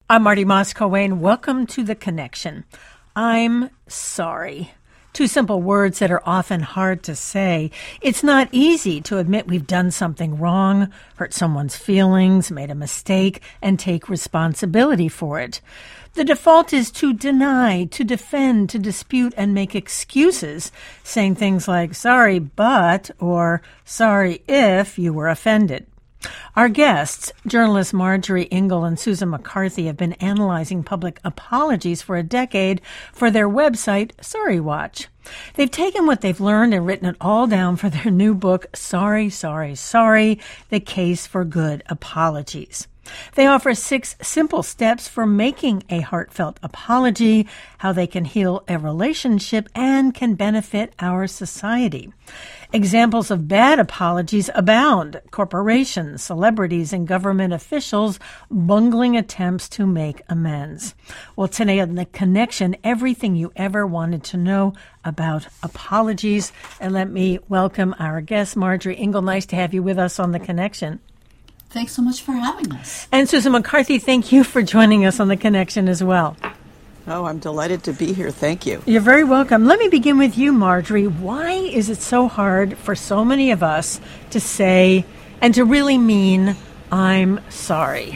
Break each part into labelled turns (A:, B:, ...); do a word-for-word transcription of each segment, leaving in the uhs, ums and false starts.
A: I'm Marty Moscow-Wayne. Welcome to The Connection. I'm sorry. Two simple words that are often hard to say. It's not easy to admit we've done something wrong, hurt someone's feelings, made a mistake, and take responsibility for it. The default is to deny, to defend, to dispute, and make excuses, saying things like, sorry, but, or sorry if you were offended. Our guests, journalists Marjorie Ingle and Susan McCarthy, have been analyzing public apologies for a decade for their website, Sorry Watch. They've taken what they've learned and written it all down for their new book, Sorry, Sorry, Sorry, The Case for Good Apologies. They offer six simple steps for making a heartfelt apology, how they can heal a relationship and can benefit our society. Examples of bad apologies abound. Corporations, celebrities, and government officials bungling attempts to make amends. Well, today on The Connection, everything you ever wanted to know about apologies. And let me welcome our guest, Marjorie Ingle. Nice to have you with us on The Connection.
B: Thanks so much for having us.
A: And Susan McCarthy, thank you for joining us on The Connection as well.
C: Oh, I'm delighted to be here. Thank you.
A: You're very welcome. Let me begin with you, Marjorie. Why is it so hard for so many of us to say and to really mean, I'm sorry?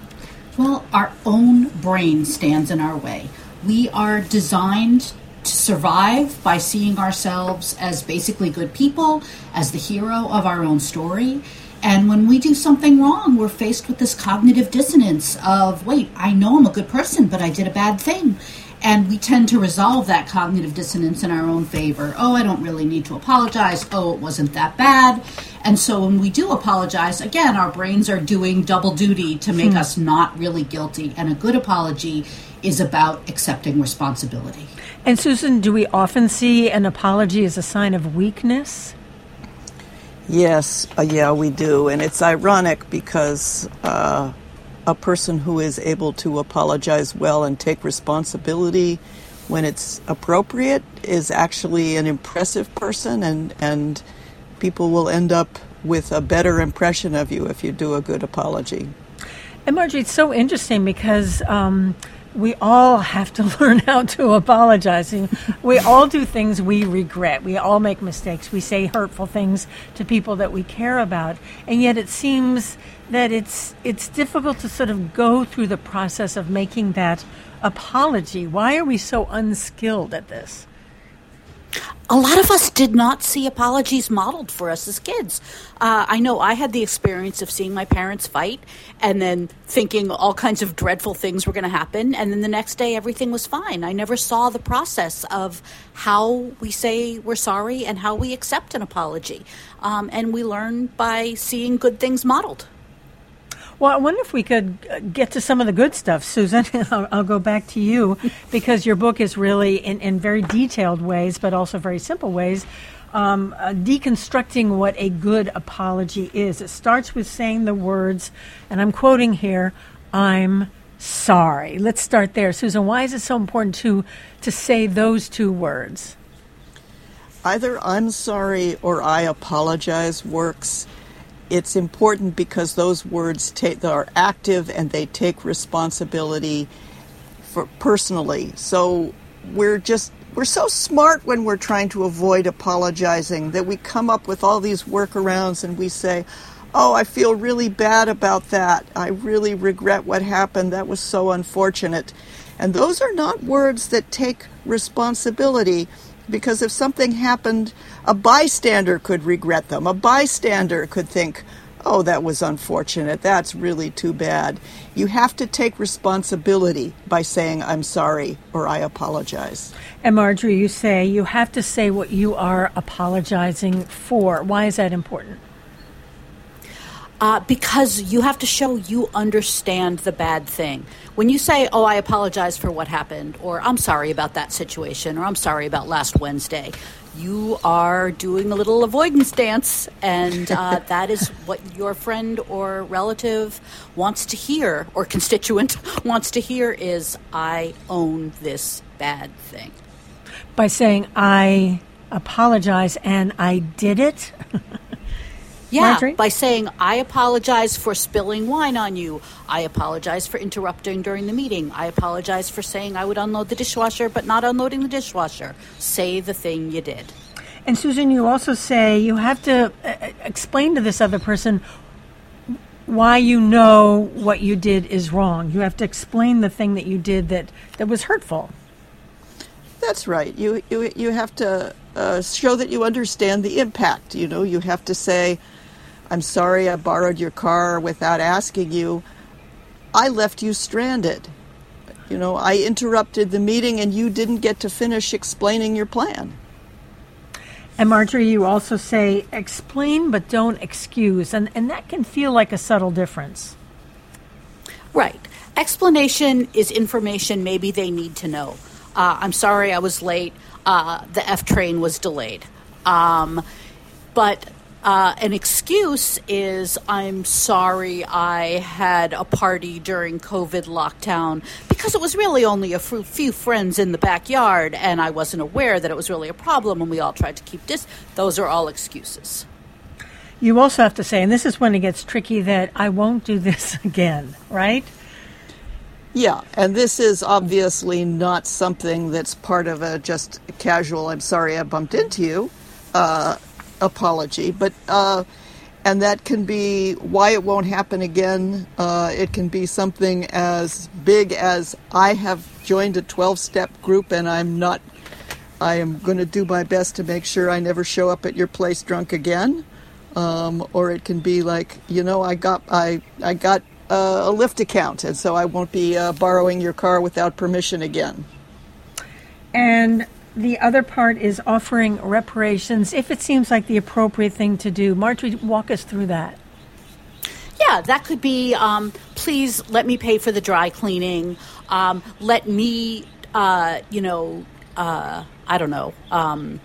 B: Well, our own brain stands in our way. We are designed to survive by seeing ourselves as basically good people, as the hero of our own story. And when we do something wrong, we're faced with this cognitive dissonance of, wait, I know I'm a good person, but I did a bad thing. And we tend to resolve that cognitive dissonance in our own favor. Oh, I don't really need to apologize. Oh, it wasn't that bad. And so when we do apologize, again, our brains are doing double duty to make hmm. us not really guilty. And a good apology is about accepting responsibility.
A: And Susan, do we often see an apology as a sign of weakness?
C: Yes, uh, yeah, we do. And it's ironic because uh, a person who is able to apologize well and take responsibility when it's appropriate is actually an impressive person, and, and people will end up with a better impression of you if you do a good apology.
A: And Marjorie, it's so interesting because um, we all have to learn how to apologize. We all do things we regret. We all make mistakes. We say hurtful things to people that we care about. And yet it seems that it's it's difficult to sort of go through the process of making that apology. Why are we so unskilled at this?
B: A lot of us did not see apologies modeled for us as kids. Uh, I know I had the experience of seeing my parents fight and then thinking all kinds of dreadful things were going to happen. And then the next day, everything was fine. I never saw the process of how we say we're sorry and how we accept an apology. Um, and we learn by seeing good things modeled.
A: Well, I wonder if we could get to some of the good stuff, Susan. I'll, I'll go back to you because your book is really, in, in very detailed ways, but also very simple ways, um, uh, deconstructing what a good apology is. It starts with saying the words, and I'm quoting here, I'm sorry. Let's start there. Susan, why is it so important to, to say those two words?
C: Either I'm sorry or I apologize works. It's important because those words take, are active and they take responsibility for personally. So we're just, we're so smart when we're trying to avoid apologizing that we come up with all these workarounds and we say, oh, I feel really bad about that. I really regret what happened. That was so unfortunate. And those are not words that take responsibility. Because if something happened, a bystander could regret them. A bystander could think, oh, that was unfortunate. That's really too bad. You have to take responsibility by saying, I'm sorry, or I apologize.
A: And Marjorie, you say you have to say what you are apologizing for. Why is that important?
B: Uh, because you have to show you understand the bad thing. When you say, oh, I apologize for what happened, or I'm sorry about that situation, or I'm sorry about last Wednesday, you are doing a little avoidance dance, and uh, that is what your friend or relative wants to hear, or constituent wants to hear is, I own this bad thing.
A: By saying, I apologize and I did it?
B: Yeah,
A: Marjorie?
B: by saying, I apologize for spilling wine on you. I apologize for interrupting during the meeting. I apologize for saying I would unload the dishwasher, but not unloading the dishwasher. Say the thing you did.
A: And Susan, you also say you have to uh, explain to this other person why you know what you did is wrong. You have to explain the thing that you did that, that was hurtful.
C: That's right. You you, you have to uh, show that you understand the impact. You know, you have to say, I'm sorry I borrowed your car without asking you. I left you stranded. You know, I interrupted the meeting and you didn't get to finish explaining your plan.
A: And Marjorie, you also say explain but don't excuse, and, and that can feel like a subtle difference.
B: Right. Explanation is information maybe they need to know. Uh, I'm sorry I was late. Uh, the F train was delayed. Um, but uh, an excuse is, I'm sorry I had a party during COVID lockdown because it was really only a f- few friends in the backyard and I wasn't aware that it was really a problem and we all tried to keep dis. Those are all excuses.
A: You also have to say, and this is when it gets tricky, that I won't do this again, right?
C: Yeah, and this is obviously not something that's part of a just casual, I'm sorry I bumped into you, uh, apology. But uh, and that can be why it won't happen again. Uh, it can be something as big as I have joined a twelve-step group and I'm not, I am going to do my best to make sure I never show up at your place drunk again. Um, or it can be like, you know, I got, I, I got, Uh, a Lyft account, and so I won't be uh, borrowing your car without permission again.
A: And the other part is offering reparations if it seems like the appropriate thing to do. Marjorie, walk us through that.
B: Yeah, that could be, um, please let me pay for the dry cleaning. Um, let me, uh, you know, uh, I don't know, um,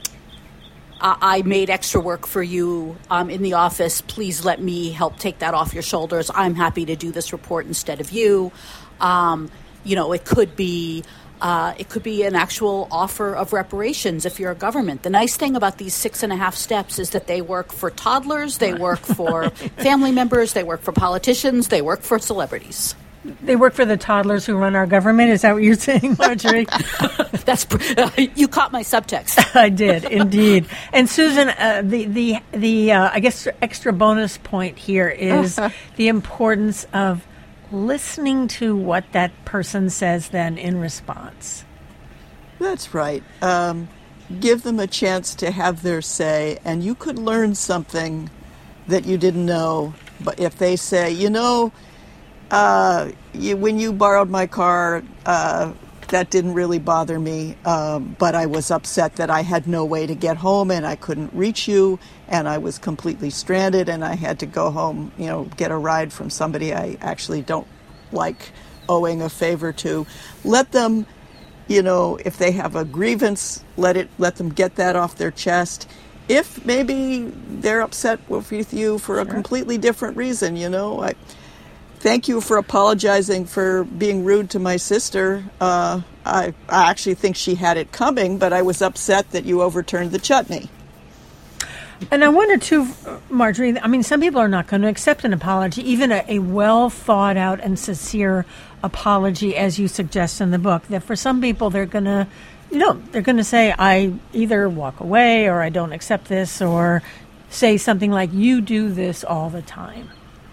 B: I made extra work for you um, in the office. Please let me help take that off your shoulders. I'm happy to do this report instead of you. Um, you know, it could be uh, it could be an actual offer of reparations if you're a government. The nice thing about these six and a half steps is that they work for toddlers, they work for family members, they work for politicians, they work for celebrities.
A: They work for the toddlers who run our government. Is that what you're saying, Marjorie?
B: That's uh, you caught my subtext.
A: I did indeed. And Susan, uh, the the the uh, I guess extra bonus point here is the importance of listening to what that person says then in response.
C: That's right. Um, give them a chance to have their say, and you could learn something that you didn't know. But if they say, you know. Uh, you, when you borrowed my car, uh, that didn't really bother me, um, but I was upset that I had no way to get home and I couldn't reach you and I was completely stranded and I had to go home, you know, get a ride from somebody I actually don't like owing a favor to. Let them, you know, if they have a grievance, let it, let them get that off their chest. If maybe they're upset with you for a
A: Sure.
C: completely different reason, you know, I... Thank you for apologizing for being rude to my sister. Uh, I, I actually think she had it coming, but I was upset that you overturned the chutney.
A: And I wonder, too, Marjorie, I mean, some people are not going to accept an apology, even a, a well-thought-out and sincere apology, as you suggest in the book, that for some people they're going to, you know, they're going to say, I either walk away or I don't accept this, or say something like, you do this all the time.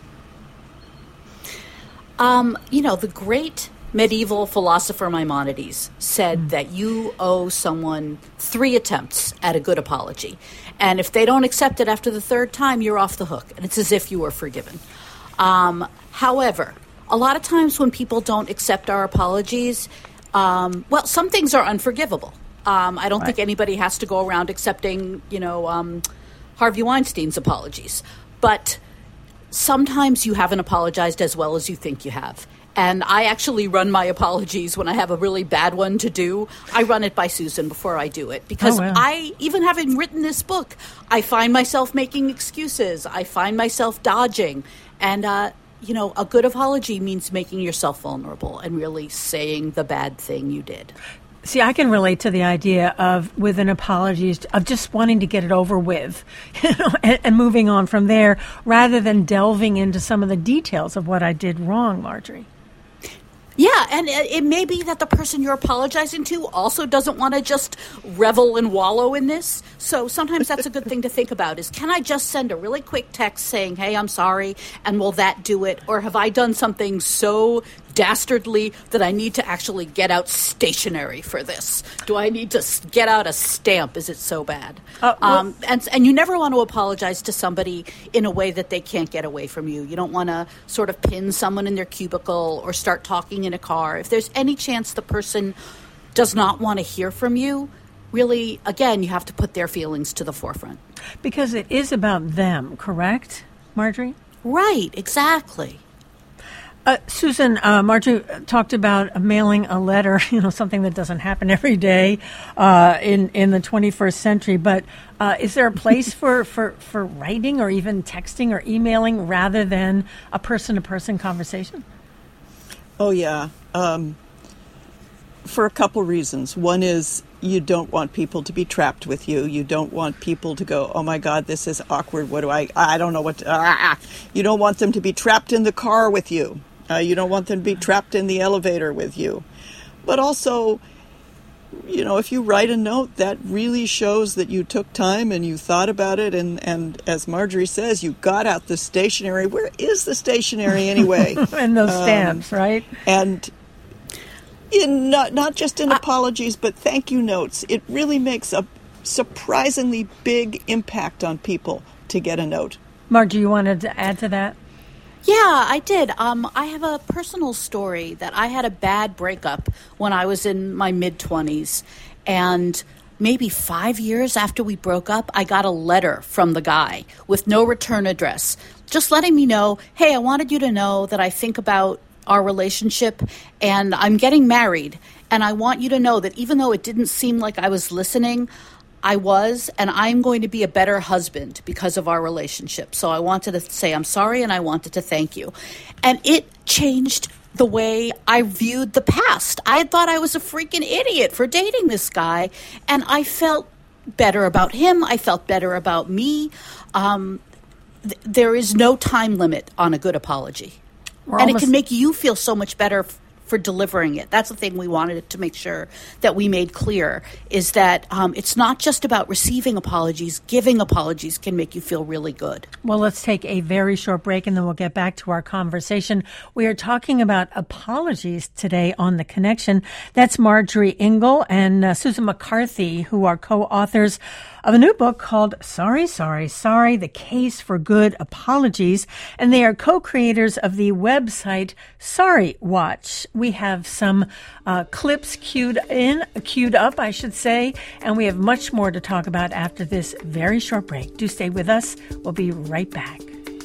B: Um, you know, the great medieval philosopher Maimonides said mm. that you owe someone three attempts at a good apology. And if they don't accept it after the third time, you're off the hook. And it's as if you were forgiven. Um, however, a lot of times when people don't accept our apologies, um, well, some things are unforgivable. Um, I don't right. think anybody has to go around accepting, you know, um, Harvey Weinstein's apologies. But sometimes you haven't apologized as well as you think you have. And I actually run my apologies when I have a really bad one to do. I run it by Susan before I do it. Because
A: oh, wow.
B: I, even having written this book, I find myself making excuses. I find myself dodging. And, uh, you know, a good apology means making yourself vulnerable and really saying the bad thing you did.
A: See, I can relate to the idea of, with an apology, of just wanting to get it over with, you know, and, and moving on from there, rather than delving into some of the details of what I did wrong, Marjorie.
B: Yeah, and it may be that the person you're apologizing to also doesn't want to just revel and wallow in this. So sometimes that's a good thing to think about is, can I just send a really quick text saying, hey, I'm sorry, and will that do it? Or have I done something so dastardly that I need to actually get out stationery for this? Do I need to get out a stamp? Is it so bad? Uh, well, um, and and you never want to apologize to somebody in a way that they can't get away from you. You don't want to sort of pin someone in their cubicle or start talking in a car. If there's any chance the person does not want to hear from you, really, again, you have to put their feelings to the forefront.
A: Because it is about them, correct, Marjorie?
B: Right, exactly.
A: Uh, Susan, uh, Marjorie talked about mailing a letter, you know, something that doesn't happen every day uh, in, in the twenty-first century. But uh, is there a place for, for, for writing or even texting or emailing rather than a person-to-person conversation?
C: Oh, yeah. Um, for a couple reasons. One is you don't want people to be trapped with you. You don't want people to go, oh, my God, this is awkward. What do I, I don't know what, to, ah. You don't want them to be trapped in the car with you. Uh, you don't want them to be trapped in the elevator with you. But also, you know, if you write a note, that really shows that you took time and you thought about it. And, and as Marjorie says, you got out the stationery. Where is the stationery anyway?
A: And those stamps, um, right?
C: And in not, not just in apologies, but thank you notes. It really makes a surprisingly big impact on people to get a note.
A: Marjorie, you wanted to add to that?
B: Yeah, I did. Um, I have a personal story that I had a bad breakup when I was in my mid-twenties. And maybe five years after we broke up, I got a letter from the guy with no return address, just letting me know, hey, I wanted you to know that I think about our relationship and I'm getting married. And I want you to know that even though it didn't seem like I was listening, I was, and I'm going to be a better husband because of our relationship. So I wanted to say I'm sorry, and I wanted to thank you. And it changed the way I viewed the past. I thought I was a freaking idiot for dating this guy, and I felt better about him. I felt better about me. Um, th- there is no time limit on a good apology. We're and almost- it can make you feel so much better f- for delivering it. That's the thing we wanted to make sure that we made clear, is that um, it's not just about receiving apologies. Giving apologies can make you feel really good.
A: Well, let's take a very short break and then we'll get back to our conversation. We are talking about apologies today on The Connection. That's Marjorie Engel and uh, Susan McCarthy, who are co-authors of a new book called Sorry, Sorry, Sorry, The Case for Good Apologies. And they are co-creators of the website Sorry Watch. We have some uh, clips queued in, queued up, I should say, and we have much more to talk about after this very short break. Do stay with us. We'll be right back.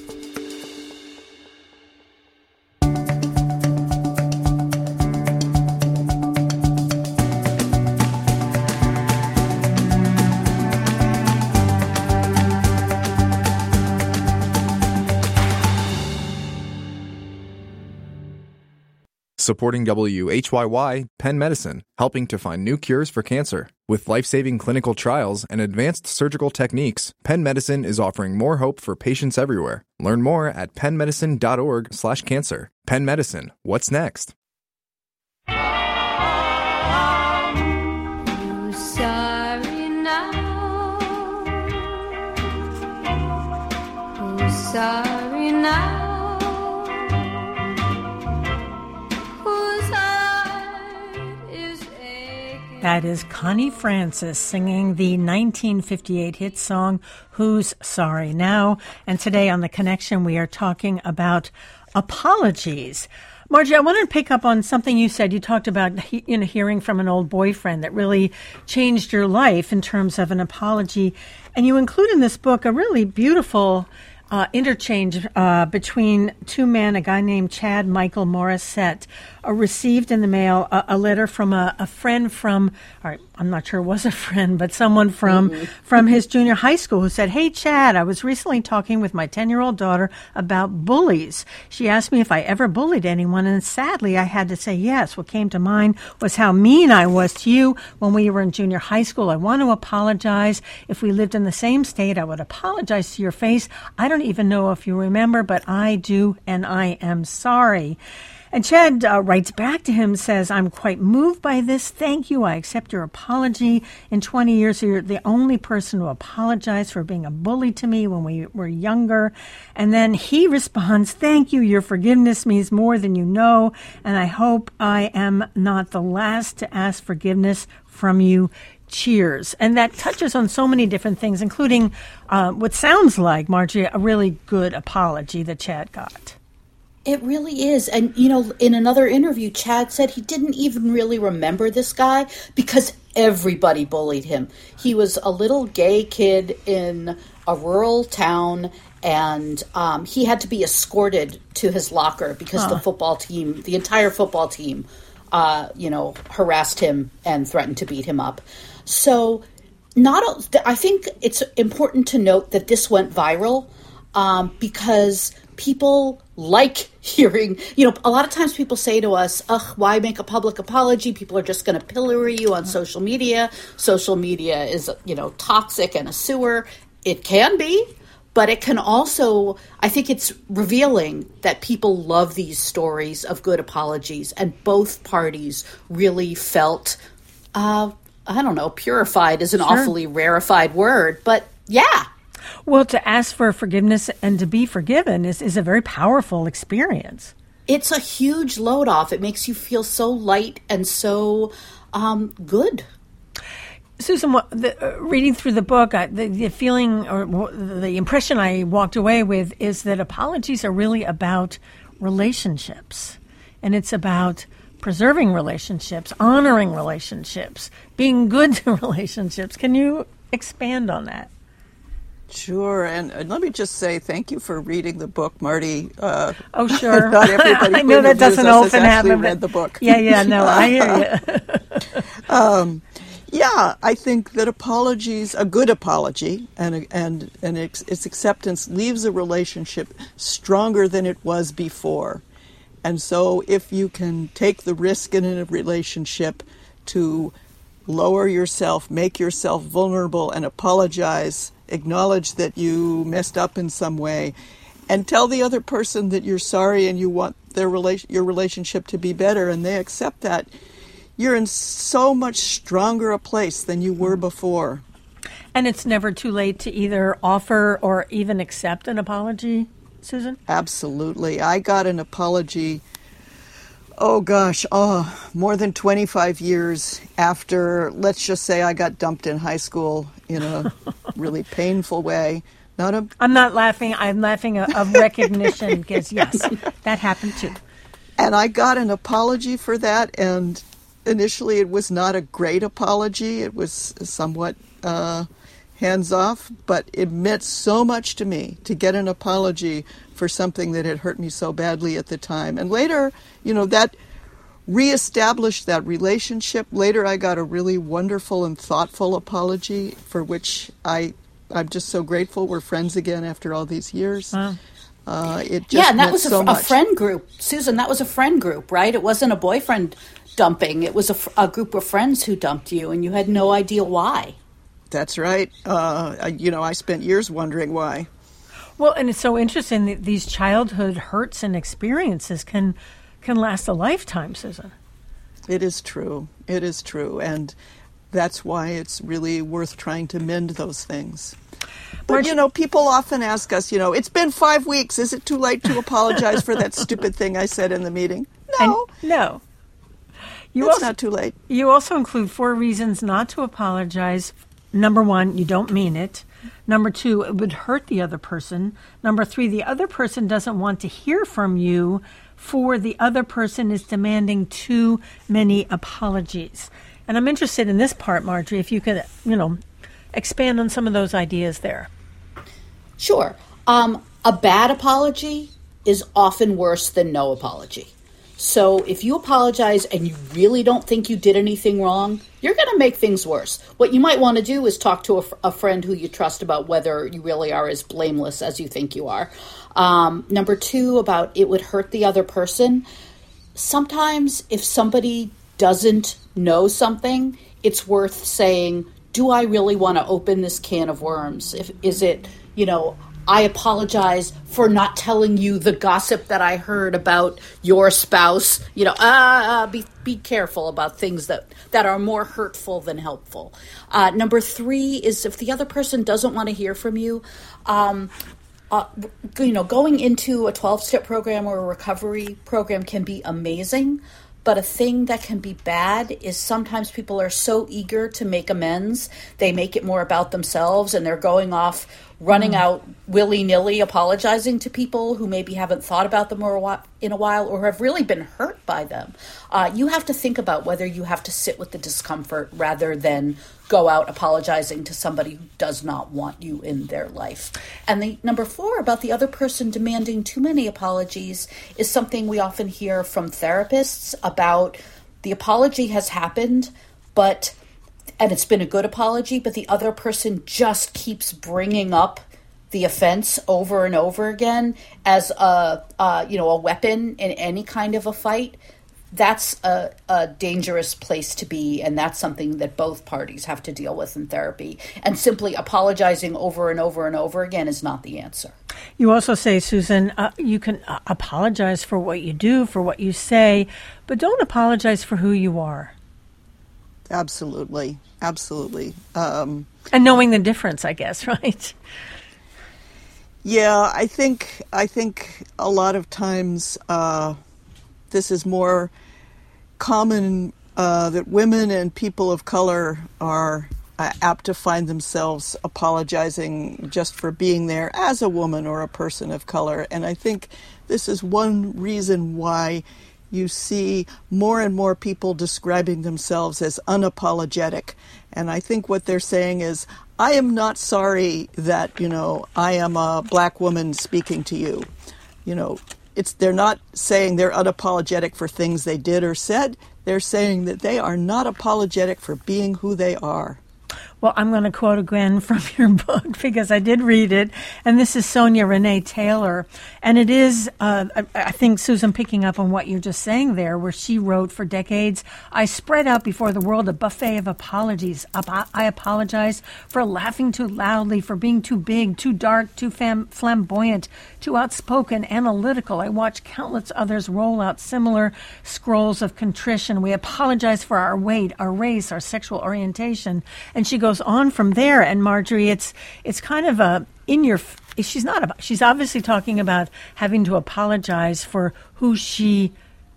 D: Supporting W H Y Y, Penn Medicine, helping to find new cures for cancer. With life-saving clinical trials and advanced surgical techniques, Penn Medicine is offering more hope for patients everywhere. Learn more at pennmedicine.org slash cancer. Penn Medicine, what's next?
E: Who's sorry now? Who's sorry now?
A: That is Connie Francis singing the nineteen fifty-eight hit song, Who's Sorry Now? And today on The Connection, we are talking about apologies. Margie, I wanted to pick up on something you said. You talked about, you know, hearing from an old boyfriend that really changed your life in terms of an apology. And you include in this book a really beautiful uh, interchange uh, between two men, a guy named Chad Michael Morissette, uh, received in the mail a, a letter from a, a friend from, all right, I'm not sure it was a friend, but someone from mm-hmm. from his junior high school who said, "Hey, Chad, I was recently talking with my ten-year-old daughter about bullies. She asked me if I ever bullied anyone, and sadly, I had to say yes. What came to mind was how mean I was to you when we were in junior high school. I want to apologize. If we lived in the same state, I would apologize to your face. I don't even know if you remember, but I do, and I am sorry." And Chad uh, writes back to him, says, "I'm quite moved by this. Thank you. I accept your apology. In twenty years, you're the only person to apologize for being a bully to me when we were younger." And then he responds, "Thank you. Your forgiveness means more than you know, and I hope I am not the last to ask forgiveness from you. Cheers." And that touches on so many different things, including uh, what sounds like, Margie, a really good apology that Chad got.
B: It really is. And, you know, in another interview, Chad said he didn't even really remember this guy because everybody bullied him. He was a little gay kid in a rural town, and um, he had to be escorted to his locker because huh. the football team, the entire football team, uh, you know, harassed him and threatened to beat him up. So not, I think it's important to note that this went viral um, because people like hearing, you know, a lot of times people say to us, ugh, why make a public apology? People are just going to pillory you on social media. Social media is, you know, toxic and a sewer. It can be, but it can also, I think it's revealing that people love these stories of good apologies, and both parties really felt, uh, I don't know, purified is an sure. awfully rarefied word, but yeah.
A: Well, to ask for forgiveness and to be forgiven is, is a very powerful experience.
B: It's a huge load off. It makes you feel so light and so um, good.
A: Susan, what, the, uh, reading through the book, I, the, the feeling or the impression I walked away with is that apologies are really about relationships. And it's about preserving relationships, honoring relationships, being good to relationships. Can you expand on that?
C: Sure, and, and let me just say thank you for reading the book, Marty. Uh,
A: oh, sure.
C: Not everybody
A: I know that doesn't often happen.
C: Read the book.
A: Yeah, yeah, no, I hear you.
C: um, yeah, I think that apologies, a good apology, and and and its, its acceptance leaves a relationship stronger than it was before. And so, if you can take the risk in a relationship to lower yourself, make yourself vulnerable, and apologize, acknowledge that you messed up in some way, and tell the other person that you're sorry and you want their relation, your relationship to be better, and they accept that, you're in so much stronger a place than you were before.
A: And it's never too late to either offer or even accept an apology, Susan?
C: Absolutely. I got an apology, oh gosh, oh, more than twenty-five years after, let's just say I got dumped in high school in a really painful way. Not a.
A: I'm not laughing. I'm laughing of recognition because, yes, that happened too.
C: And I got an apology for that. And initially it was not a great apology. It was somewhat uh, hands-off. But it meant so much to me to get an apology for something that had hurt me so badly at the time. And later, you know, that reestablished that relationship. Later, I got a really wonderful and thoughtful apology for which I, I'm just so grateful. We're friends again after all these years. Wow. Uh, it just
B: yeah, and that
C: meant
B: was a,
C: so
B: a
C: much.
B: friend group. Susan, that was a friend group, right? It wasn't a boyfriend dumping. It was a, a group of friends who dumped you, and you had no idea why.
C: That's right. Uh, I, you know, I spent years wondering why.
A: Well, and it's so interesting that these childhood hurts and experiences can can last a lifetime, Susan.
C: It is true. It is true. And that's why it's really worth trying to mend those things. But, Margie, you know, people often ask us, you know, it's been five weeks. Is it too late to apologize for that stupid thing I said in the meeting? No.
A: And, no. You
C: it's
A: also,
C: not too late.
A: You also include four reasons not to apologize. Number one, you don't mean it. Number two, it would hurt the other person. Number three, the other person doesn't want to hear from you. Four, the other person is demanding too many apologies. And I'm interested in this part, Marjorie, if you could, you know, expand on some of those ideas there.
B: Sure. Um, a bad apology is often worse than no apology. So if you apologize and you really don't think you did anything wrong, you're going to make things worse. What you might want to do is talk to a, a friend who you trust about whether you really are as blameless as you think you are. Um, number two, about it would hurt the other person. Sometimes if somebody doesn't know something, it's worth saying, do I really want to open this can of worms? If, is it, you know, I apologize for not telling you the gossip that I heard about your spouse. You know, uh, be be careful about things that, that are more hurtful than helpful. Uh, number three is if the other person doesn't want to hear from you, um, uh, you know, going into a twelve-step program or a recovery program can be amazing. But a thing that can be bad is sometimes people are so eager to make amends, they make it more about themselves, and they're going off running mm. out willy-nilly apologizing to people who maybe haven't thought about them in a while or have really been hurt by them. Uh, you have to think about whether you have to sit with the discomfort rather than go out apologizing to somebody who does not want you in their life. And the number four, about the other person demanding too many apologies, is something we often hear from therapists about. The apology has happened, but and it's been a good apology, but the other person just keeps bringing up the offense over and over again as a, uh, you know, a weapon in any kind of a fight. That's a, a dangerous place to be, and that's something that both parties have to deal with in therapy. And simply apologizing over and over and over again is not the answer.
A: You also say, Susan, uh, you can uh, apologize for what you do, for what you say, but don't apologize for who you are.
C: Absolutely. Absolutely. Um,
A: and knowing the difference, I guess, right?
C: Yeah, I think I think a lot of times uh, this is more common uh, that women and people of color are uh, apt to find themselves apologizing just for being there as a woman or a person of color. And I think this is one reason why you see more and more people describing themselves as unapologetic. And I think what they're saying is, I am not sorry that, you know, I am a black woman speaking to you. You know, it's they're not saying they're unapologetic for things they did or said. They're saying that they are not apologetic for being who they are.
A: Well, I'm going to quote again from your book because I did read it, and this is Sonia Renee Taylor. And it is, uh, I, I think, Susan, picking up on what you're just saying there, where she wrote, for decades, I spread out before the world a buffet of apologies. I apologize for laughing too loudly, for being too big, too dark, too fam- flamboyant, too outspoken, analytical. I watched countless others roll out similar scrolls of contrition. We apologize for our weight, our race, our sexual orientation. And she goes on from there. And Marjorie, it's it's kind of a in your. She's not about. She's obviously talking about having to apologize for who she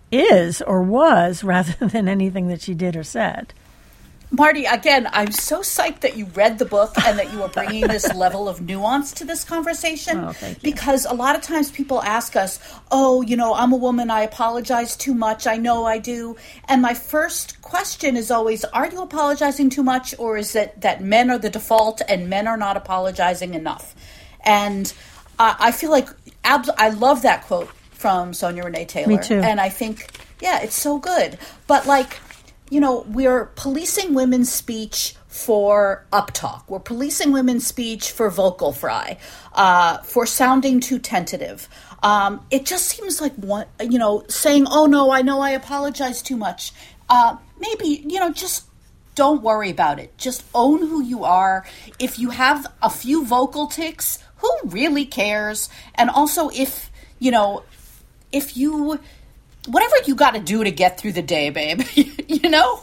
A: is or was, rather than anything that she did or said.
B: Marty, again, I'm so psyched that you read the book and that you are bringing this level of nuance to this conversation.
A: Oh, thank you.
B: Because a lot of times people ask us, oh, you know, I'm a woman, I apologize too much, I know I do. And my first question is always, are you apologizing too much, or is it that men are the default and men are not apologizing enough? And uh, I feel like, abs- I love that quote from Sonia Renee Taylor.
A: Me too.
B: And I think, yeah, it's so good. But like, you know, we're policing women's speech for uptalk. We're policing women's speech for vocal fry, uh, for sounding too tentative. Um, it just seems like, one, you know, saying, oh, no, I know I apologize too much. Uh, maybe, you know, just don't worry about it. Just own who you are. If you have a few vocal tics, who really cares? And also if, you know, if you... whatever you got to do to get through the day, babe, you know?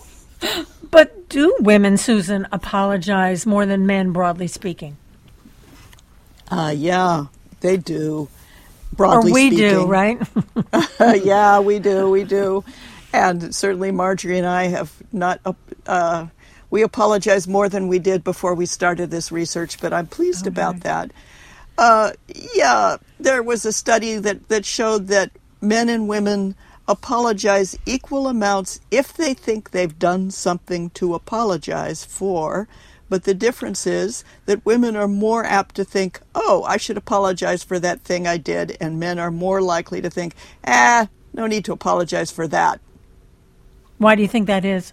A: But do women, Susan, apologize more than men, broadly speaking?
C: Uh, yeah, they do, broadly
A: or we
C: speaking.
A: do, right?
C: Yeah, we do, we do. And certainly Marjorie and I have not, uh, we apologize more than we did before we started this research, but I'm pleased okay. about that. Uh, yeah, there was a study that, that showed that men and women apologize equal amounts if they think they've done something to apologize for, But the difference is that women are more apt to think, oh, I should apologize for that thing I did, and men are more likely to think, ah, no need to apologize for that.
A: Why do you think that is?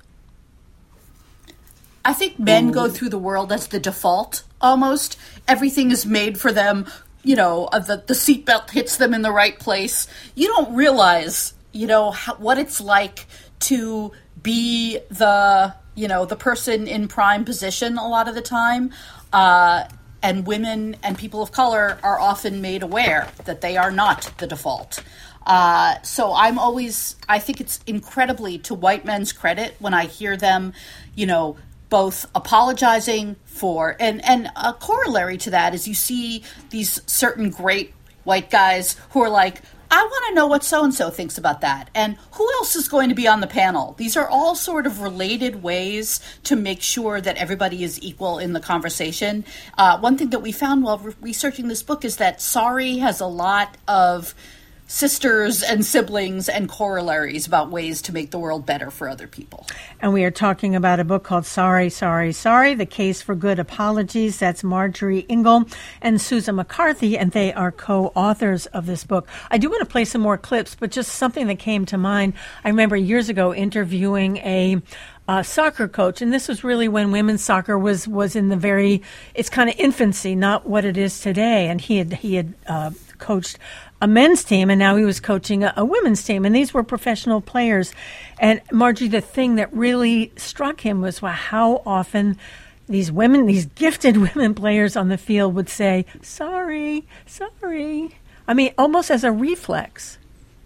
B: I think men go through the world as the default, almost. Everything is made for them. You know, uh, the, the seatbelt hits them in the right place. You don't realize, you know, how, what it's like to be the, you know, the person in prime position a lot of the time. Uh, and women and people of color are often made aware that they are not the default. Uh, so I'm always, I think it's incredibly to white men's credit when I hear them, you know, both apologizing for, and, and a corollary to that is you see these certain great white guys who are like, I want to know what so-and-so thinks about that. And who else is going to be on the panel? These are all sort of related ways to make sure that everybody is equal in the conversation. Uh, one thing that we found while re- researching this book is that Sorry has a lot of sisters and siblings and corollaries about ways to make the world better for other people.
A: And we are talking about a book called Sorry, Sorry, Sorry, The Case for Good Apologies. That's Marjorie Ingle and Susan McCarthy, and they are co-authors of this book. I do want to play some more clips, but just something that came to mind. I remember years ago interviewing a Uh, soccer coach, and this was really when women's soccer was was in the very, it's kind of infancy, not what it is today. And he had he had uh, coached a men's team, and now he was coaching a, a women's team, and these were professional players. And Margie, the thing that really struck him was wow, how often these women, these gifted women players on the field would say, sorry, sorry. I mean, almost as a reflex.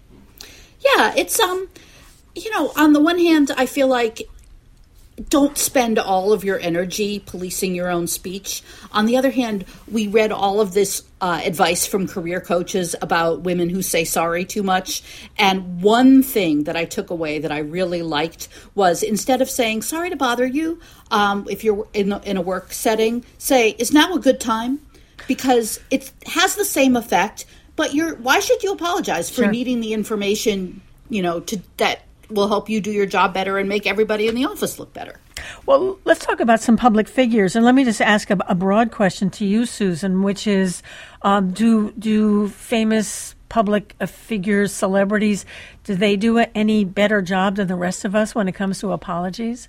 B: Yeah, it's, um, you know, on the one hand, I feel like don't spend all of your energy policing your own speech. On the other hand, we read all of this uh, advice from career coaches about women who say sorry too much. And one thing that I took away that I really liked was instead of saying, sorry to bother you, um, if you're in a, in a work setting, say, is now a good time? Because it has the same effect, but you're, why should you apologize for
A: Sure.
B: needing the information, you know, to that will help you do your job better and make everybody in the office look better.
A: Well, let's talk about some public figures. And let me just ask a, a broad question to you, Susan, which is, um, do do famous public figures, celebrities, do they do any better job than the rest of us when it comes to apologies?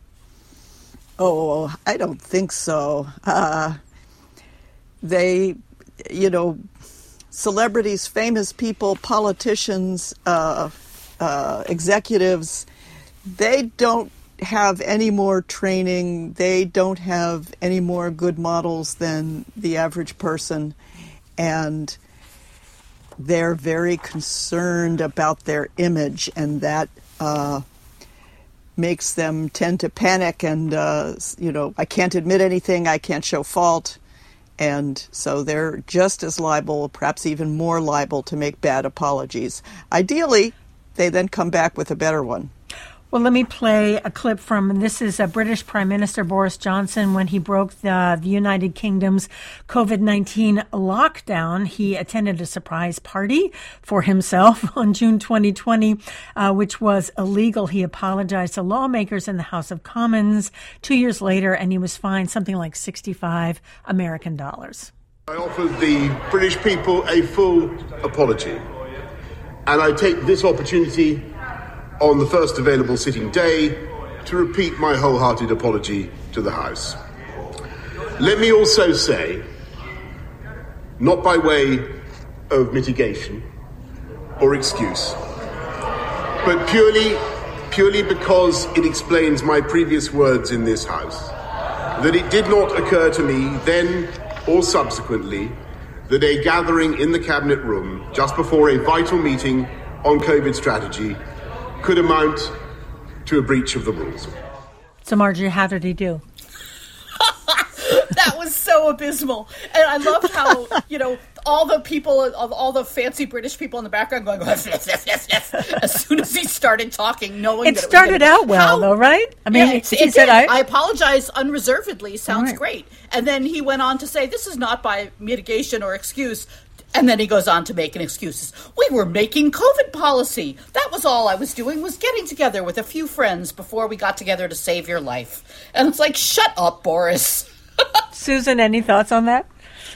C: Oh, I don't think so. Uh, they, you know, celebrities, famous people, politicians, uh, uh, executives, they don't have any more training. They don't have any more good models than the average person. And they're very concerned about their image, and that uh, makes them tend to panic and, uh, you know, I can't admit anything, I can't show fault. And so they're just as liable, perhaps even more liable, to make bad apologies. Ideally, they then come back with a better one.
A: Well, let me play a clip from, this is a British Prime Minister Boris Johnson when he broke the, the United Kingdom's COVID nineteen lockdown. He attended a surprise party for himself on June twenty twenty, uh, which was illegal. He apologized to lawmakers in the House of Commons two years later, and he was fined something like sixty-five American dollars.
F: I offered the British people a full apology, and I take this opportunity on the first available sitting day to repeat my wholehearted apology to the House. Let me also say, not by way of mitigation or excuse, but purely, purely because it explains my previous words in this House, that it did not occur to me then or subsequently that a gathering in the Cabinet room just before a vital meeting on COVID strategy could amount to a breach of the rules.
A: So, Marjorie, how did he do?
B: That was so abysmal. And I love how, you know, all the people, all the fancy British people in the background going, yes, yes, yes, yes, as soon as he started talking, knowing
A: It
B: that it
A: started
B: was gonna,
A: out well,
B: how,
A: though, right? I mean,
B: yeah,
A: he,
B: it,
A: he
B: it
A: said,
B: did.
A: I,
B: I apologize unreservedly. Sounds
A: Right.
B: great. And then he went on to say, this is not by mitigation or excuse. And then he goes on to make an excuses. We were making COVID policy. That was all I was doing, was getting together with a few friends before we got together to save your life. And it's like, shut up, Boris.
A: Susan, any thoughts on that?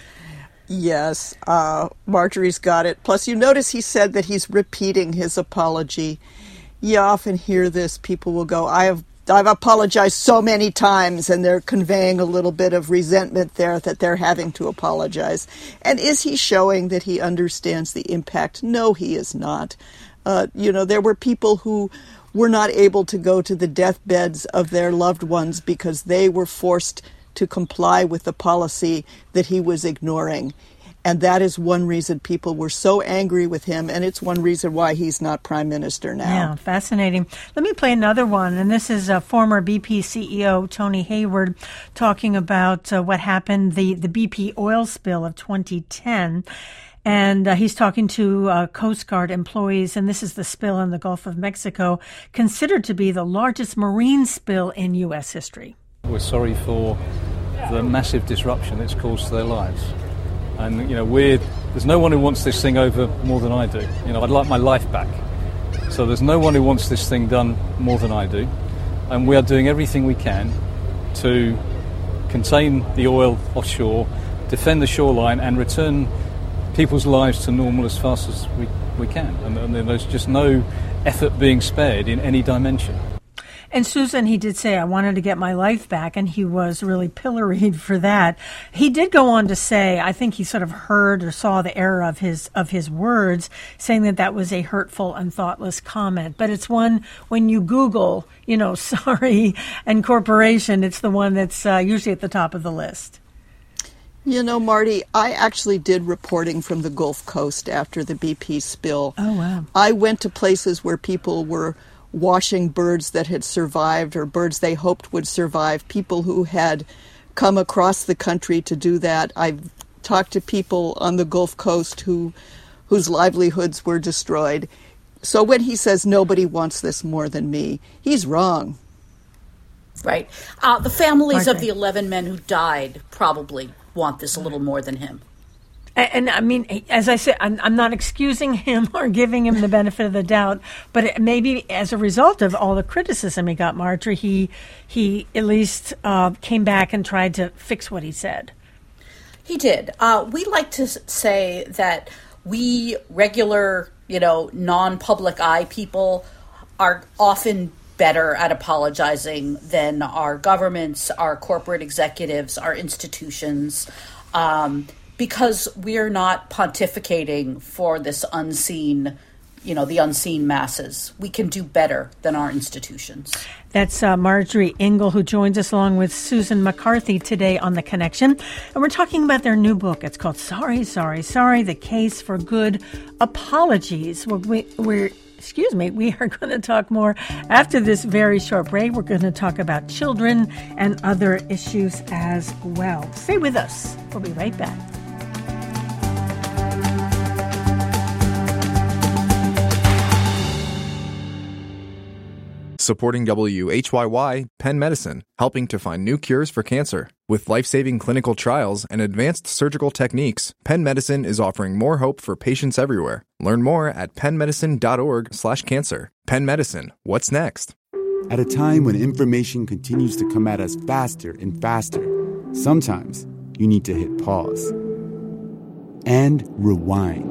C: Yes, uh, Marjorie's got it. Plus, you notice he said that he's repeating his apology. You often hear this. People will go, I have I've apologized so many times, and they're conveying a little bit of resentment there that they're having to apologize. And is he showing that he understands the impact? No, he is not. Uh, you know, there were people who were not able to go to the deathbeds of their loved ones because they were forced to comply with the policy that he was ignoring. And that is one reason people were so angry with him, and it's one reason why he's not prime minister now.
A: Yeah, fascinating. Let me play another one, and this is a former B P C E O, Tony Hayward, talking about uh, what happened, the, the B P oil spill of twenty ten. And uh, he's talking to uh, Coast Guard employees, and this is the spill in the Gulf of Mexico, considered to be the largest marine spill in U S history.
G: We're sorry for the massive disruption it's caused to their lives. And, you know, we're, there's no one who wants this thing over more than I do. You know, I'd like my life back. So there's no one who wants this thing done more than I do. And we are doing everything we can to contain the oil offshore, defend the shoreline, and return people's lives to normal as fast as we, we can. And, and there's just no effort being spared in any dimension.
A: And Susan, he did say, I wanted to get my life back, and he was really pilloried for that. He did go on to say, I think he sort of heard or saw the error of his of his words, saying that that was a hurtful and thoughtless comment. But it's one, when you Google, you know, sorry and corporation, it's the one that's uh, usually at the top of the list.
C: You know, Marty, I actually did reporting from the Gulf Coast after the B P spill.
A: Oh, wow.
C: I went to places where people were washing birds that had survived or birds they hoped would survive, people who had come across the country to do that. I've talked to people on the Gulf Coast who whose livelihoods were destroyed. So when he says nobody wants this more than me, he's wrong.
B: Right. Uh, the families
A: Margaret.
B: of the eleven men who died probably want this a little more than him.
A: And, and I mean, as I said, I'm, I'm not excusing him or giving him the benefit of the doubt, but it, maybe as a result of all the criticism he got, Marjorie, he he at least uh, came back and tried to fix what he said.
B: He did. Uh, we like to say that we regular, you know, non-public eye people are often better at apologizing than our governments, our corporate executives, our institutions, um, because we're not pontificating for this unseen, you know, the unseen masses. We can do better than our institutions.
A: That's uh, Marjorie Engel, who joins us along with Susan McCarthy today on The Connection. And we're talking about their new book. It's called Sorry, Sorry, Sorry, The Case for Good Apologies. We're, we, we're Excuse me, we are going to talk more after this very short break. We're going to talk about children and other issues as well. Stay with us. We'll be right back.
D: Supporting W H Y Y, Penn Medicine, helping to find new cures for cancer. With life-saving clinical trials and advanced surgical techniques, Penn Medicine is offering more hope for patients everywhere. Learn more at pennmedicine.org slash cancer. Penn Medicine, what's next?
H: At a time when information continues to come at us faster and faster, sometimes you need to hit pause and rewind.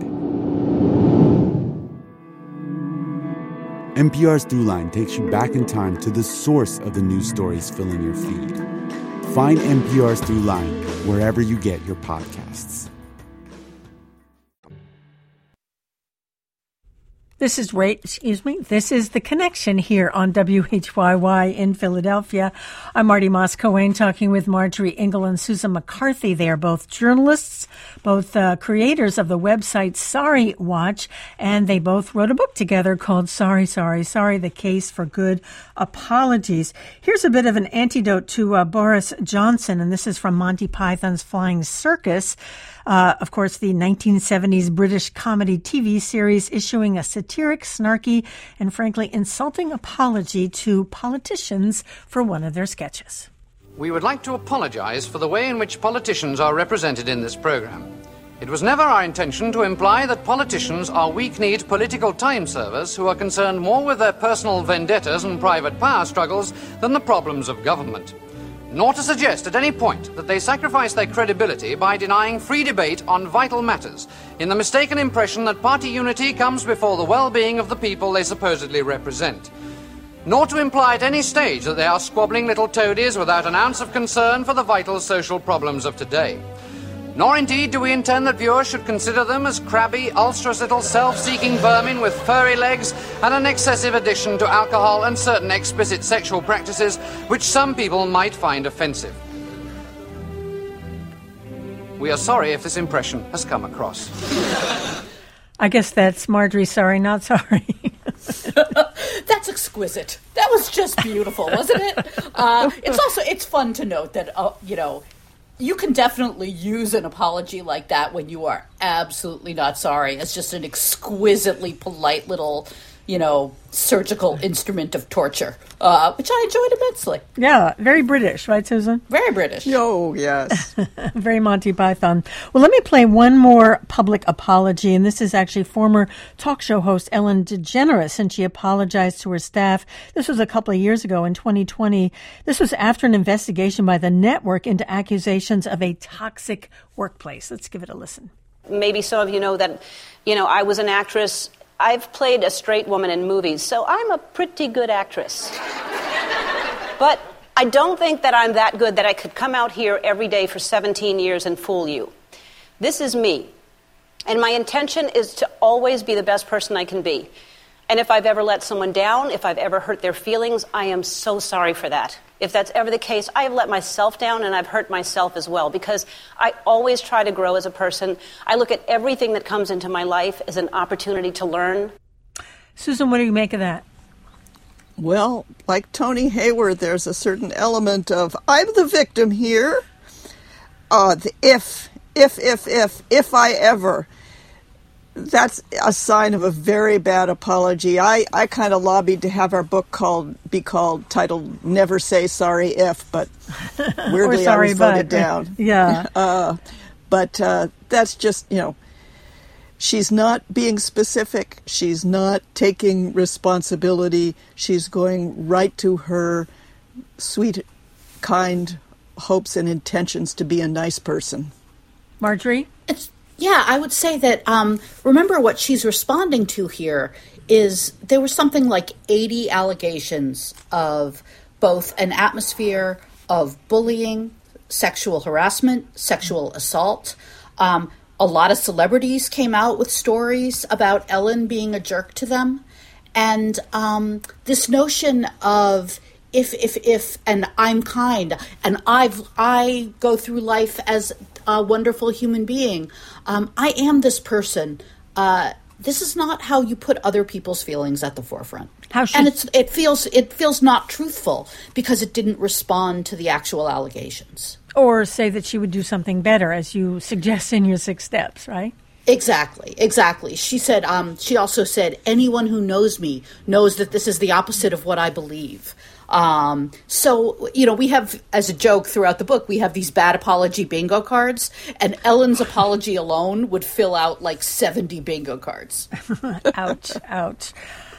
H: N P R's Throughline takes you back in time to the source of the news stories filling your feed. Find N P R's Throughline wherever you get your podcasts.
A: This is Ray, excuse me. This is The Connection here on W H Y Y in Philadelphia. I'm Marty Moss-Coane talking with Marjorie Engel and Susan McCarthy. They are both journalists, both uh, creators of the website Sorry Watch, and they both wrote a book together called Sorry, Sorry, Sorry, The Case for Good Apologies. Here's a bit of an antidote to uh, Boris Johnson, and this is from Monty Python's Flying Circus. Uh, of course, the nineteen seventies British comedy T V series issuing a satiric, snarky, and frankly insulting apology to politicians for one of their sketches.
I: We would like to apologize for the way in which politicians are represented in this program. It was never our intention to imply that politicians are weak-kneed political time servers who are concerned more with their personal vendettas and private power struggles than the problems of government. Nor to suggest at any point that they sacrifice their credibility by denying free debate on vital matters, in the mistaken impression that party unity comes before the well-being of the people they supposedly represent. Nor to imply at any stage that they are squabbling little toadies without an ounce of concern for the vital social problems of today. Nor indeed do we intend that viewers should consider them as crabby, ulcerous little self-seeking vermin with furry legs and an excessive addiction to alcohol and certain explicit sexual practices which some people might find offensive. We are sorry if this impression has come across.
A: I guess that's Marjorie Sorry, Not Sorry.
B: That's exquisite. That was just beautiful, wasn't it? Uh, it's also, it's fun to note that, uh, you know, you can definitely use an apology like that when you are absolutely not sorry. It's just an exquisitely polite little, you know, surgical instrument of torture, uh, which I enjoyed immensely.
A: Yeah, very British, right, Susan?
B: Very British.
C: Oh, yes.
A: Very Monty Python. Well, let me play one more public apology, and this is actually former talk show host Ellen DeGeneres, and she apologized to her staff. This was a couple of years ago in twenty twenty. This was after an investigation by the network into accusations of a toxic workplace. Let's give it a listen.
J: Maybe some of you know that, you know, I was an actress. I've played a straight woman in movies, so I'm a pretty good actress. But I don't think that I'm that good that I could come out here every day for seventeen years and fool you. This is me. And my intention is to always be the best person I can be. And if I've ever let someone down, if I've ever hurt their feelings, I am so sorry for that. If that's ever the case, I have let myself down and I've hurt myself as well, because I always try to grow as a person. I look at everything that comes into my life as an opportunity to learn.
A: Susan, what do you make of that?
C: Well, like Tony Hayward, there's a certain element of, I'm the victim here. Uh, the if, if, if, if, if I ever. That's a sign of a very bad apology. I, I kind of lobbied to have our book called be called titled "Never Say Sorry If," but weirdly
A: sorry,
C: I was voted
A: but,
C: down.
A: Yeah,
C: uh, but uh, that's just, you know, she's not being specific. She's not taking responsibility. She's going right to her sweet, kind hopes and intentions to be a nice person.
A: Marjorie?
B: It's Yeah, I would say that, um, remember what she's responding to here is there was something like eighty allegations of both an atmosphere of bullying, sexual harassment, sexual assault. Um, a lot of celebrities came out with stories about Ellen being a jerk to them. And um, this notion of if, if, if, and I'm kind, and I've, I go through life as a wonderful human being. Um, I am this person. Uh, this is not how you put other people's feelings at the forefront.
A: How should-
B: and it's it feels it feels not truthful because it didn't respond to the actual allegations.
A: Or say that she would do something better, as you suggest in your six steps, right?
B: Exactly, exactly. She said. Um, she also said, anyone who knows me knows that this is the opposite of what I believe. Um, so, you know, we have, as a joke throughout the book, we have these bad apology bingo cards, and Ellen's apology alone would fill out like seventy bingo cards.
A: Ouch, ouch.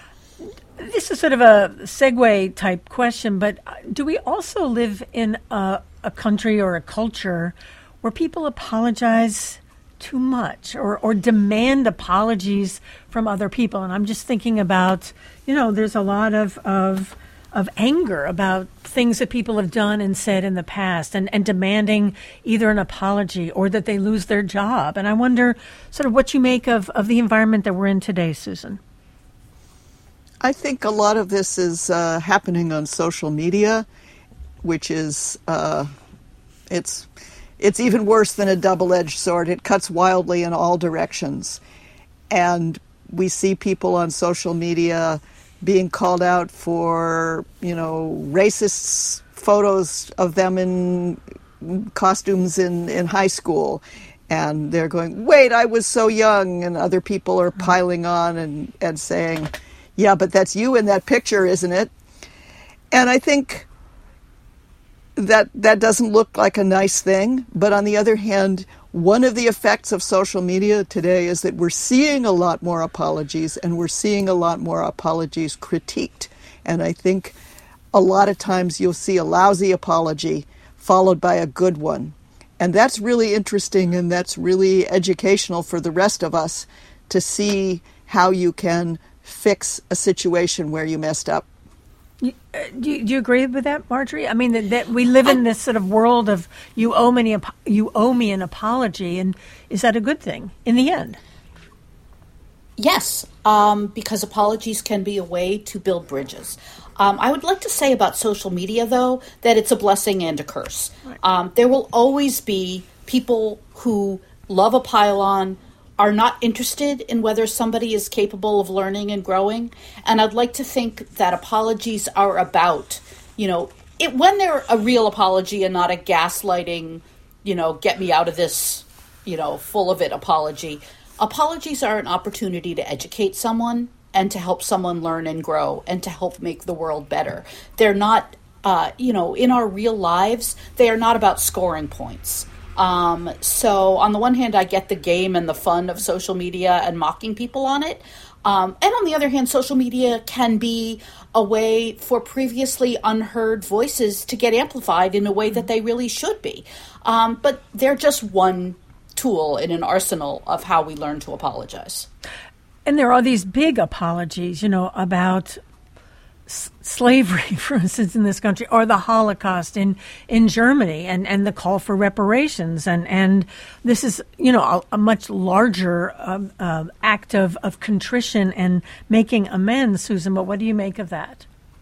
A: This is sort of a segue type question, but do we also live in a, a country or a culture where people apologize too much or, or demand apologies from other people? And I'm just thinking about, you know, there's a lot of, of of anger about things that people have done and said in the past, and, and demanding either an apology or that they lose their job. And I wonder sort of what you make of, of the environment that we're in today, Susan.
C: I think a lot of this is uh, happening on social media, which is, uh, it's, it's even worse than a double-edged sword. It cuts wildly in all directions. And we see people on social media being called out for, you know, racist photos of them in costumes in, in high school. And they're going, wait, I was so young. And other people are piling on and, and saying, yeah, but that's you in that picture, isn't it? And I think that that doesn't look like a nice thing. But on the other hand, one of the effects of social media today is that we're seeing a lot more apologies, and we're seeing a lot more apologies critiqued. And I think a lot of times you'll see a lousy apology followed by a good one. And that's really interesting, and that's really educational for the rest of us to see how you can fix a situation where you messed up.
A: You, uh, do, you, do you agree with that, Marjorie? I mean, that, that we live in this sort of world of you owe me, you owe me an apology, and is that a good thing in the end?
B: Yes, um, because apologies can be a way to build bridges. Um, I would like to say about social media, though, that it's a blessing and a curse. Right. Um, there will always be people who love a pile-on, are not interested in whether somebody is capable of learning and growing. And I'd like to think that apologies are about, you know, it, when they're a real apology and not a gaslighting, you know, get me out of this, you know, full of it apology. Apologies are an opportunity to educate someone and to help someone learn and grow and to help make the world better. They're not, uh, you know, in our real lives, they are not about scoring points. Um, so on the one hand, I get the game and the fun of social media and mocking people on it. Um, and on the other hand, social media can be a way for previously unheard voices to get amplified in a way that they really should be. Um, but they're just one tool in an arsenal of how we learn to apologize.
A: And there are these big apologies, you know, about s- slavery, for instance, in this country, or the Holocaust in, in Germany, and, and the call for reparations. And, and this is, you know, a, a much larger um, uh, act of, of contrition and making amends, Susan. But what do you make of that?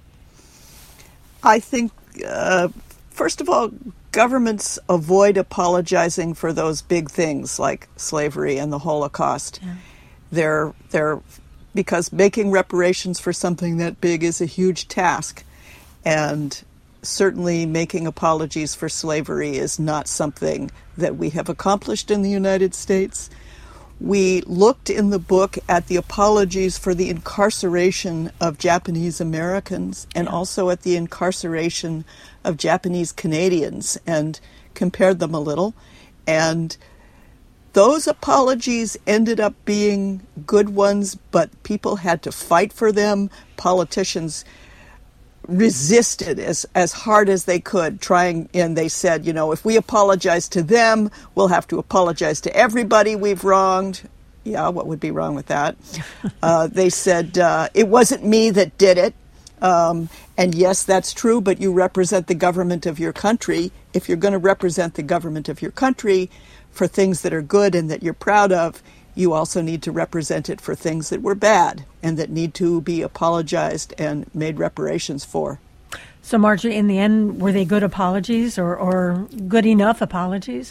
C: I think, uh, first of all, governments avoid apologizing for those big things like slavery and the Holocaust. Yeah. They're, they're, because making reparations for something that big is a huge task. And certainly making apologies for slavery is not something that we have accomplished in the United States. We looked in the book at the apologies for the incarceration of Japanese Americans and also at the incarceration of Japanese Canadians and compared them a little. And those apologies ended up being good ones, but people had to fight for them. Politicians resisted as, as hard as they could, trying, and they said, you know, if we apologize to them, we'll have to apologize to everybody we've wronged. Yeah, what would be wrong with that? uh, they said, uh, it wasn't me that did it. Um, and yes, that's true, but you represent the government of your country. If you're going to represent the government of your country for things that are good and that you're proud of, you also need to represent it for things that were bad and that need to be apologized and made reparations for.
A: So, Marjorie, in the end, were they good apologies or, or good enough apologies?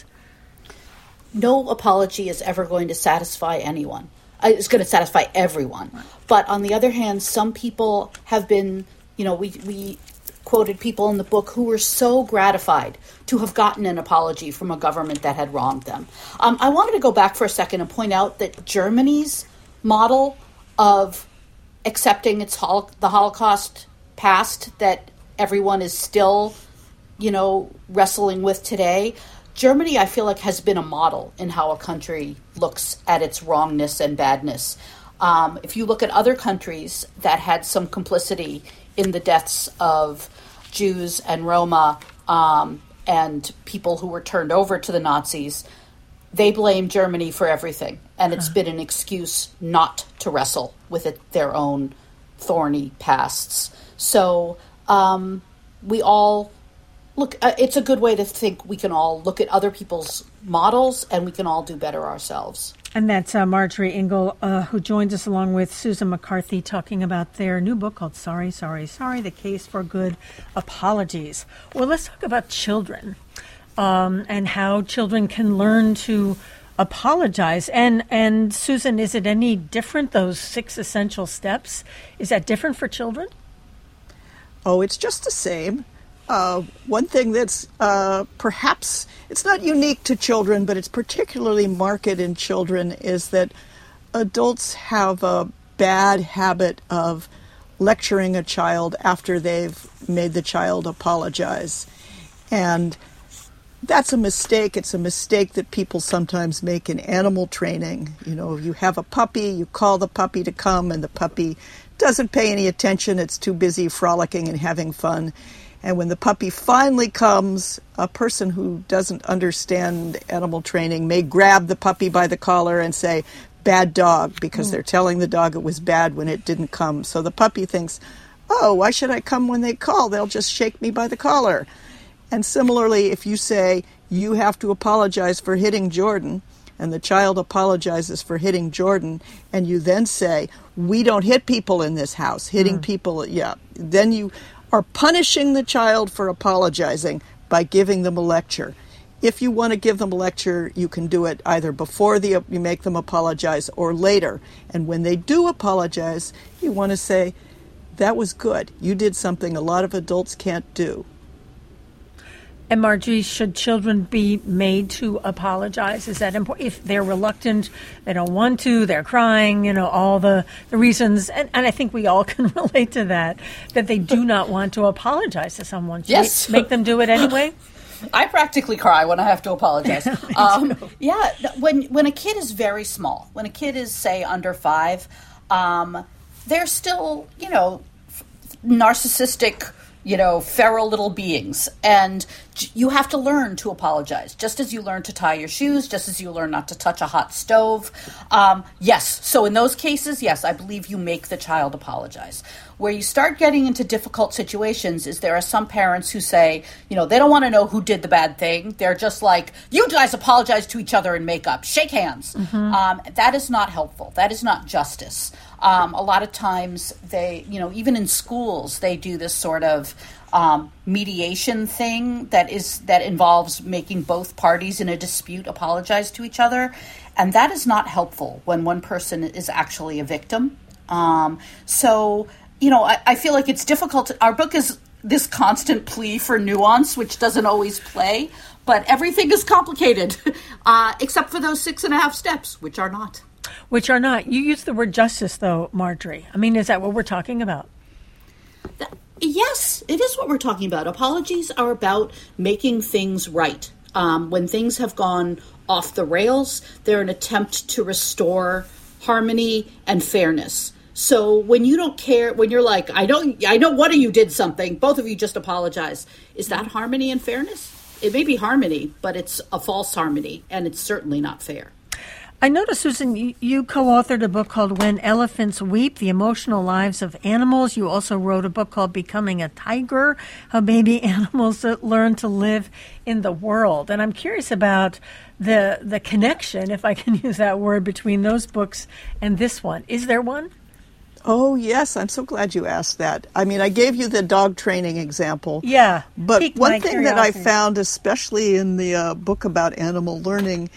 B: No apology is ever going to satisfy anyone. It's going to satisfy everyone. But on the other hand, some people have been, you know, we, we quoted people in the book who were so gratified to have gotten an apology from a government that had wronged them. Um, I wanted to go back for a second and point out that Germany's model of accepting its hol- the Holocaust past that everyone is still, you know, wrestling with today, Germany, I feel like, has been a model in how a country looks at its wrongness and badness. Um, if you look at other countries that had some complicity in the deaths of Jews and Roma um, and people who were turned over to the Nazis, they blame Germany for everything. And it's been an excuse not to wrestle with it, their own thorny pasts. So um, we all look, uh, it's a good way to think we can all look at other people's models and we can all do better ourselves.
A: And that's uh, Marjorie Engel, uh, who joins us along with Susan McCarthy, talking about their new book called Sorry, Sorry, Sorry, The Case for Good Apologies. Well, let's talk about children um, and how children can learn to apologize. And, and Susan, is it any different, those six essential steps? Is that different for children?
C: Oh, it's just the same. Uh, one thing that's uh, perhaps, it's not unique to children, but it's particularly marked in children, is that adults have a bad habit of lecturing a child after they've made the child apologize. And that's a mistake. It's a mistake that people sometimes make in animal training. You know, you have a puppy, you call the puppy to come, and the puppy doesn't pay any attention. It's too busy frolicking and having fun. And when the puppy finally comes, a person who doesn't understand animal training may grab the puppy by the collar and say, bad dog, because mm. they're telling the dog it was bad when it didn't come. So the puppy thinks, oh, why should I come when they call? They'll just shake me by the collar. And similarly, if you say, you have to apologize for hitting Jordan, and the child apologizes for hitting Jordan, and you then say, we don't hit people in this house. Hitting mm. people, yeah. Then you are punishing the child for apologizing by giving them a lecture. If you want to give them a lecture, you can do it either before the, you make them apologize or later. And when they do apologize, you want to say, that was good. You did something a lot of adults can't do.
A: And Marjorie, should children be made to apologize? Is that important? If they're reluctant, they don't want to, they're crying, you know, all the, the reasons, and, and I think we all can relate to that, that they do not want to apologize to someone. Should
B: yes.
A: we make them do it anyway?
B: I practically cry when I have to apologize. um, yeah, when when a kid is very small, when a kid is, say, under five, um, they're still, you know, narcissistic, you know, feral little beings. And you have to learn to apologize, just as you learn to tie your shoes, just as you learn not to touch a hot stove. Um, yes, so in those cases, yes, I believe you make the child apologize. Where you start getting into difficult situations is there are some parents who say, you know, they don't want to know who did the bad thing. They're just like, you guys apologize to each other and make up. Shake hands. Mm-hmm. Um, that is not helpful. That is not justice. Um, a lot of times they, you know, even in schools, they do this sort of um, mediation thing that is that involves making both parties in a dispute apologize to each other. And that is not helpful when one person is actually a victim. Um, so... You know, I, I feel like it's difficult. To, our book is this constant plea for nuance, which doesn't always play, but everything is complicated, uh, except for those six and a half steps, which are not.
A: Which are not. You use the word justice, though, Marjorie. I mean, is that what we're talking about?
B: That, yes, it is what we're talking about. Apologies are about making things right. Um, when things have gone off the rails, they're an attempt to restore harmony and fairness. So when you don't care, when you're like, I don't, I know one of you did something, both of you just apologize. Is that harmony and fairness? It may be harmony, but it's a false harmony, and it's certainly not fair.
A: I noticed, Susan, you, you co-authored a book called When Elephants Weep, The Emotional Lives of Animals. You also wrote a book called Becoming a Tiger, How Baby Animals Learn to Live in the World. And I'm curious about the the connection, if I can use that word, between those books and this one. Is there one?
C: Oh, yes. I'm so glad you asked that. I mean, I gave you the dog training example.
A: Yeah.
C: But one thing that I found, especially in the uh, book about animal learning,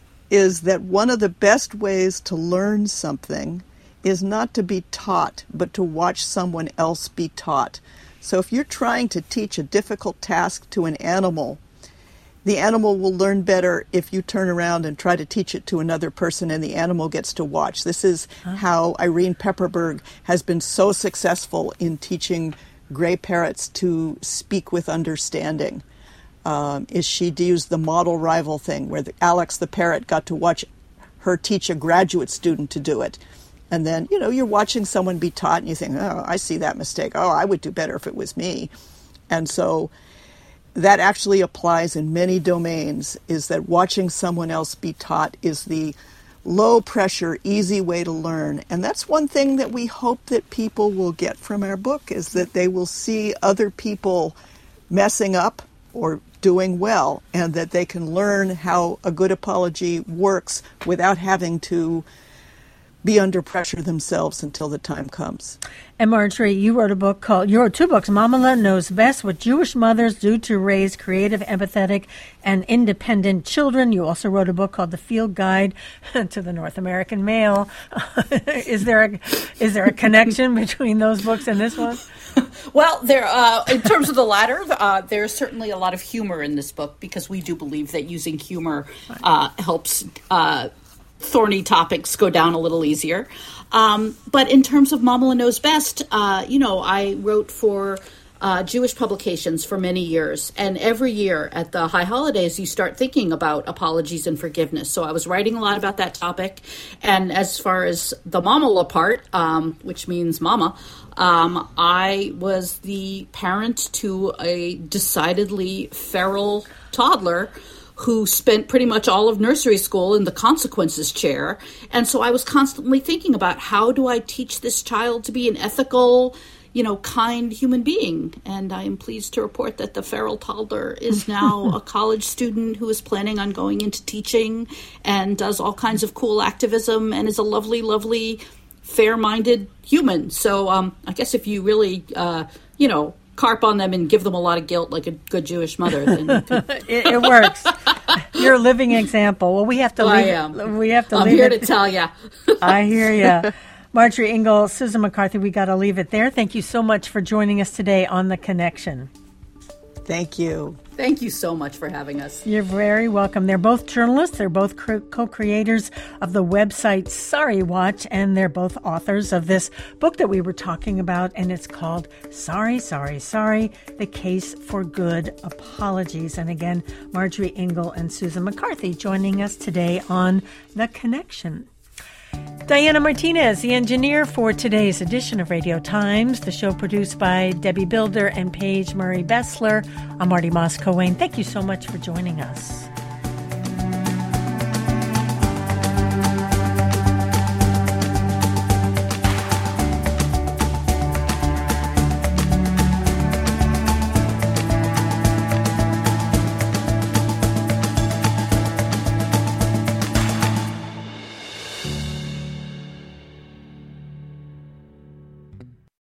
C: is that one of the best ways to learn something is not to be taught, but to watch someone else be taught. So if you're trying to teach a difficult task to an animal, the animal will learn better if you turn around and try to teach it to another person and the animal gets to watch. This is huh? how Irene Pepperberg has been so successful in teaching gray parrots to speak with understanding. Um, is she used the model rival thing where the, Alex the parrot got to watch her teach a graduate student to do it. And then, you know, you're watching someone be taught and you think, oh, I see that mistake. Oh, I would do better if it was me. And so that actually applies in many domains, is that watching someone else be taught is the low-pressure, easy way to learn. And that's one thing that we hope that people will get from our book, is that they will see other people messing up or doing well, and that they can learn how a good apology works without having to be under pressure themselves until the time comes.
A: And Marjorie, you wrote a book called, you wrote two books, Mama Knows Best, What Jewish Mothers Do to Raise Creative, Empathetic, and Independent Children. You also wrote a book called The Field Guide to the North American Male. is there a, is there a connection between those books and this one?
B: Well, there, uh, in terms of the latter, uh, there's certainly a lot of humor in this book, because we do believe that using humor uh, helps uh, thorny topics go down a little easier. Um, but in terms of Mama Knows Best, uh, you know, I wrote for uh, Jewish publications for many years. And every year at the high holidays, you start thinking about apologies and forgiveness. So I was writing a lot about that topic. And as far as the mamala part, um, which means mama, um, I was the parent to a decidedly feral toddler who spent pretty much all of nursery school in the consequences chair. And so I was constantly thinking about, how do I teach this child to be an ethical, you know, kind human being? And I am pleased to report that the feral toddler is now a college student who is planning on going into teaching and does all kinds of cool activism and is a lovely, lovely, fair-minded human. So um, I guess if you really, uh, you know, carp on them and give them a lot of guilt like a good Jewish mother, then you could...
A: it, it works. You're a living example. Well, we have to
B: well,
A: leave
B: I am.
A: It, we have to
B: I'm
A: leave
B: here
A: it.
B: to tell you.
A: I hear you. Marjorie Engel, Susan McCarthy, we got to leave it there. Thank you so much for joining us today on The Connection.
C: Thank you.
B: Thank you so much for having us.
A: You're very welcome. They're both journalists. They're both co-creators of the website Sorry Watch, and they're both authors of this book that we were talking about, and it's called Sorry, Sorry, Sorry, The Case for Good Apologies. And again, Marjorie Engel and Susan McCarthy joining us today on The Connection. Diana Martinez, the engineer for today's edition of Radio Times, the show produced by Debbie Builder and Paige Murray Bessler. I'm Marty Moss-Coane. Thank you so much for joining us.